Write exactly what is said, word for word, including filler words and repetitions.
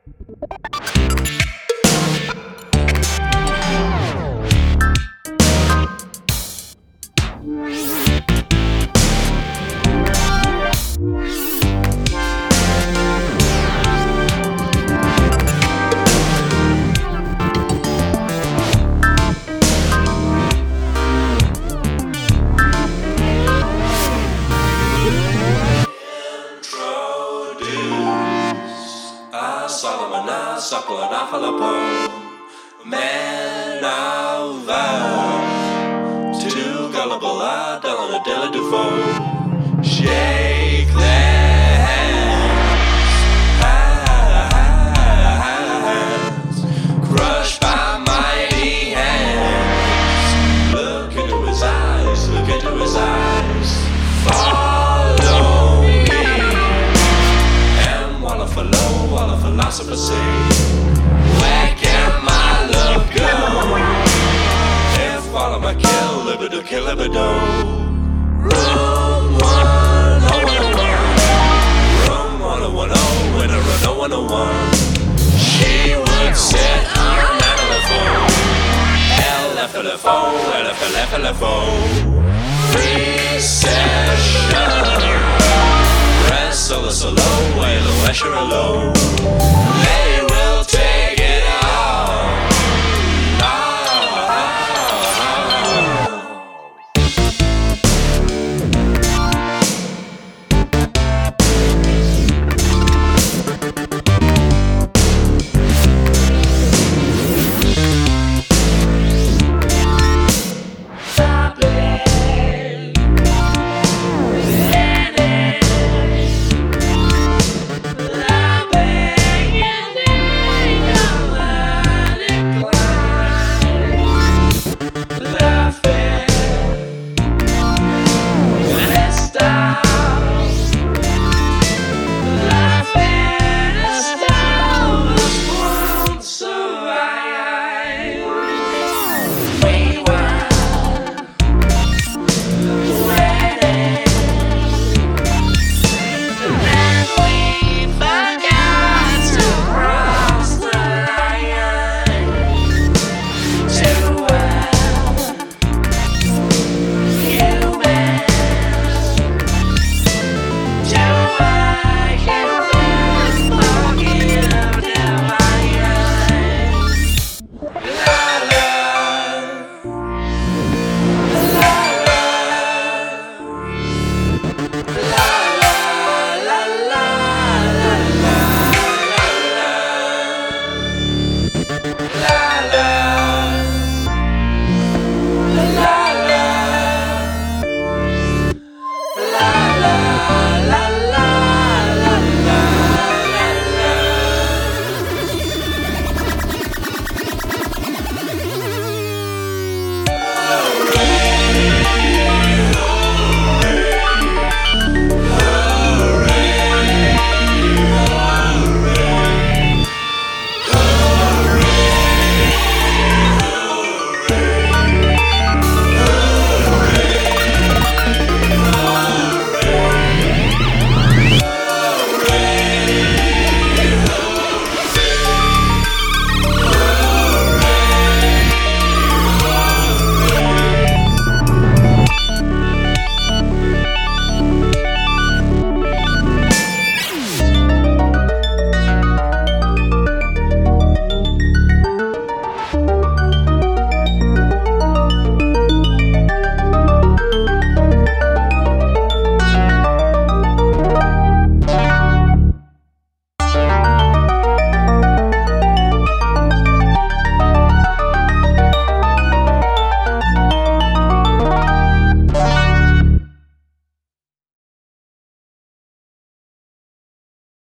Solomon, I suckle and I follow man of vow. Too gullible, I dull and a dilly do foe. Shake their hands, hands, crushed by mighty hands. Look into his eyes, look into his eyes. Follow me, and walla follow, walla philosopher say, where can my love go? If follow my kill, libido, kill libido. Room one oh one oh one, room one oh one oh, winner of oh one oh one. She would sit on an elephant, L F L F O, L F L F L F O. Recession, rest solo solo, whale, esher low.